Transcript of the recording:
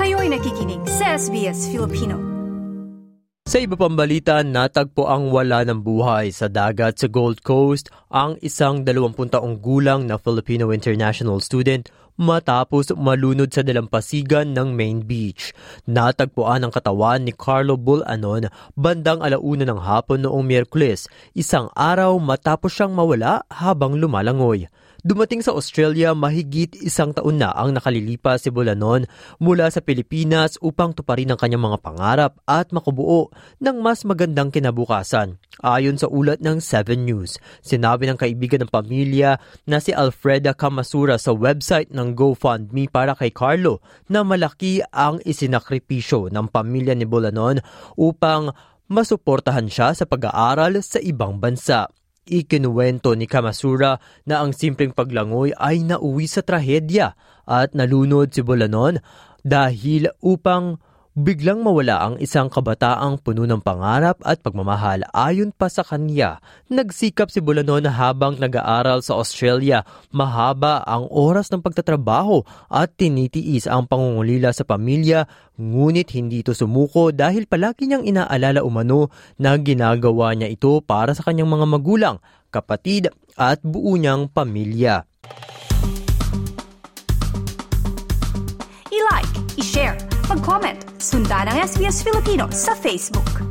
Kayo'y nakikinig sa SBS Filipino. Sa iba pang balita, natagpo ang wala ng buhay sa dagat sa Gold Coast ang isang 20 taong gulang na Filipino international student matapos malunod sa dalampasigan ng Main Beach. Natagpuan ang katawan ni Carlo Bulanon bandang 1:00 ng hapon noong Miyerkules, isang araw matapos siyang mawala habang lumalangoy. Dumating sa Australia mahigit 1 taon na ang nakalilipas si Bulanon mula sa Pilipinas upang tuparin ang kanyang mga pangarap at makubuo ng mas magandang kinabukasan. Ayon sa ulat ng 7 News, sinabi ng kaibigan ng pamilya na si Alfreda Camasura sa website ng GoFundMe para kay Carlo na malaki ang isinakripisyo ng pamilya ni Bulanon upang masuportahan siya sa pag-aaral sa ibang bansa. Ikinuwento ni Camasura na ang simpleng paglangoy ay nauwi sa trahedya at nalunod si Bulanon dahil upang biglang mawala ang isang kabataang puno ng pangarap at pagmamahal. Ayon pa sa kanya, nagsikap si Bulanon habang nag-aaral sa Australia. Mahaba ang oras ng pagtatrabaho at tinitiis ang pangungulila sa pamilya, ngunit hindi ito sumuko dahil palagi niyang inaalala umano na ginagawa niya ito para sa kanyang mga magulang, kapatid at buo niyang pamilya. I-like, i-share, mag-comment, sundan ang SBS Filipino sa Facebook.